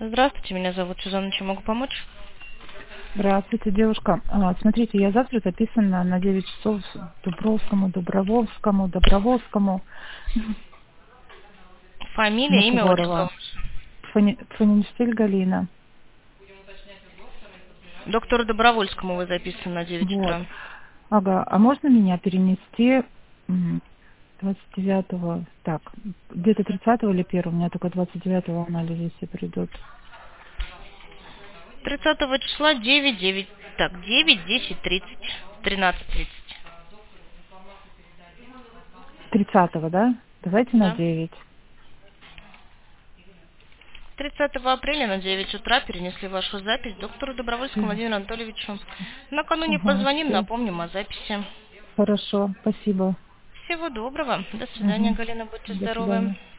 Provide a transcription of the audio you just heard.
Здравствуйте, меня зовут Сюзанна, чем могу помочь? Здравствуйте, девушка. Смотрите, я завтра записана на 9 часов Дубровскому, Добровольскому, на Фамилия, имя, отчество. Суворова. Фанинштель Галина. Доктору Добровольскому вы записаны на 9 Вот. утра. Ага, а можно меня перенести 29-го, так, где-то 30-го или 1-го, у меня только 29-го анализы все придут. 30 числа 9, 9, так, 9, 10, 30, 13, 30. 30-го, да? Давайте на Да. 9. 30 апреля на 9 утра перенесли вашу запись доктору Добровольскому Все. Владимиру Анатольевичу. Накануне Ага, позвоним, все. напомним о записи. Хорошо, спасибо. Всего доброго. До свидания, Угу. Галина, будьте До здоровы. свидания.